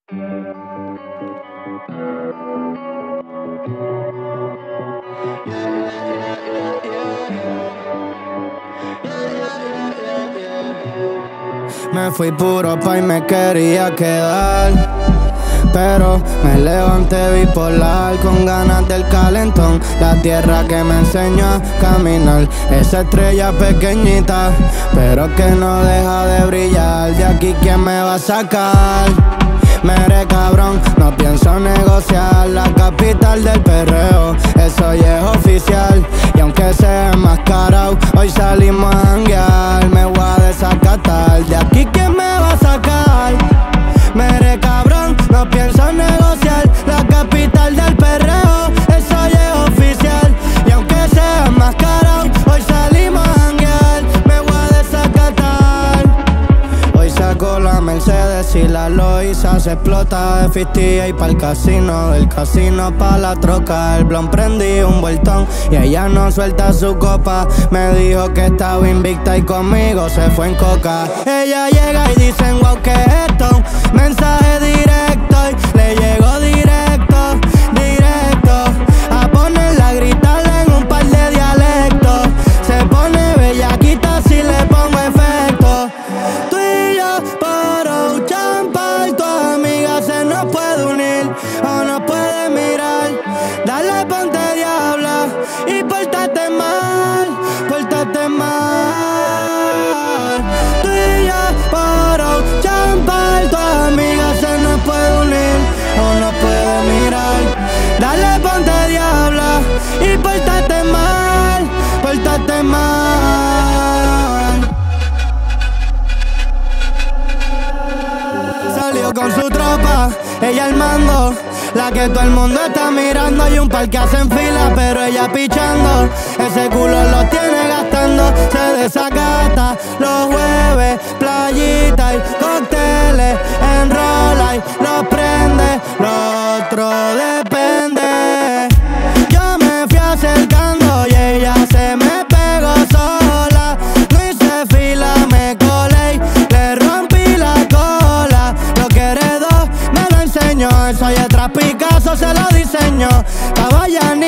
Me fui puro pa' y me quería quedar, pero me levanté bipolar con ganas del calentón. La tierra que me enseñó a caminar, esa estrella pequeñita, pero que no deja de brillar. De aquí, ¿quién me va a sacar? Mere cabrón, no pienso negociar. La capital del perreo, eso ya es oficial. Y aunque sea enmascarado, hoy salimos a janguear. Me voy a desacatar, de aquí ¿quién me va a sacar? Mere cabrón, no pienso negociar. La capital del perreo, eso ya es oficial. Y aunque sea enmascarado, hoy salimos a janguear. Me voy a desacatar. Hoy saco la Mercedes y la Loiza se explota de 50 y pa'l casino, del casino pa' la troca. El blon prendí un vueltón y ella no suelta su copa. Me dijo que estaba invicta y conmigo se fue en coca. Ella llega y dicen wow, ¿qué es esto? Mensaje directo y le llegó directo, directo. A ponerla a gritarle en un par de dialectos. Se pone bellaquita si le pongo efecto. Tú y yo por Ochampa, tu amiga se nos puede unir o nos puede mirar. Dale, ponte diabla y pórtate mal, pórtate mal. Tú y yo por Ochampa, tu amiga se nos puede unir o nos puede mirar. Dale, ponte diabla y pórtate mal, pórtate mal. Salió con su tropa, ella al mando, la que todo el mundo está mirando. Hay un par que hacen fila, pero ella pichando. Ese culo lo tiene gastando. Se desacata los jueves, playita y cócteles. Enrola y lo prende, lo otro depende. Yo me fui acercando y ella se me pegó sola. No hice fila, me colé y le rompí la cola. Lo que heredó me lo enseñó, eso y tras Picasso se lo diseñó. Estaba ya ni